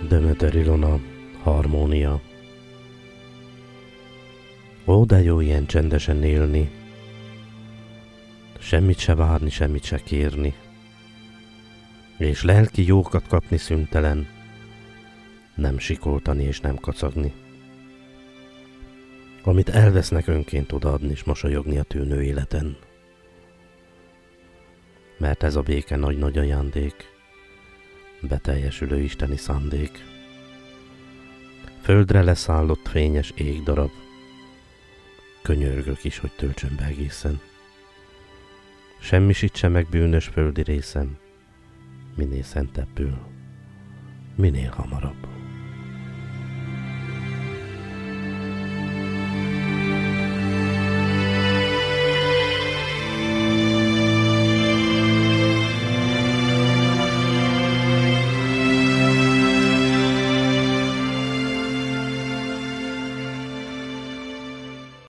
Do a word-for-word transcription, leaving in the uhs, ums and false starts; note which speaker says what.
Speaker 1: Demeter Ilona, Harmónia. Ó, de jó ilyen csendesen élni, semmit se várni, semmit se kérni, és lelki jókat kapni szüntelen, nem sikoltani és nem kacagni. Amit elvesznek önként odaadni és mosolyogni a tűnő életen. Mert ez a béke nagy-nagy ajándék, beteljesülő isteni szándék. Földre leszállott fényes égdarab, könyörgök is, hogy töltsön be egészen. Semmisítse meg bűnös földi részem, minél szentebbül, minél hamarabb.